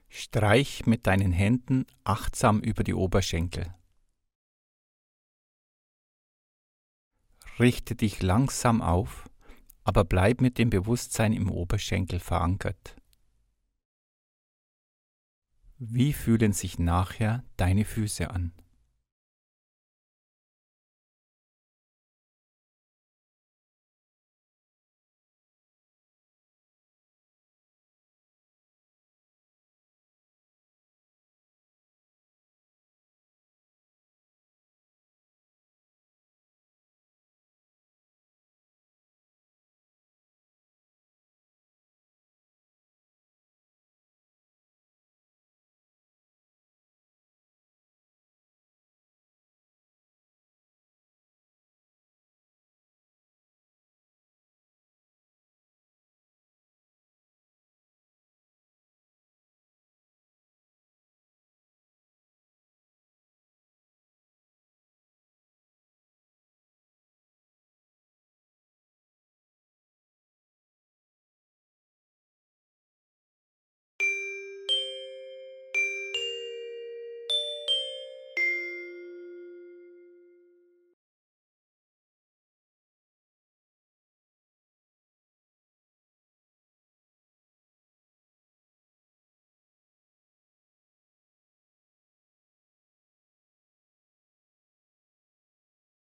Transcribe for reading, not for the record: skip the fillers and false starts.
Streich mit deinen Händen achtsam über die Oberschenkel. Richte dich langsam auf, aber bleib mit dem Bewusstsein im Oberschenkel verankert. Wie fühlen sich nachher deine Füße an?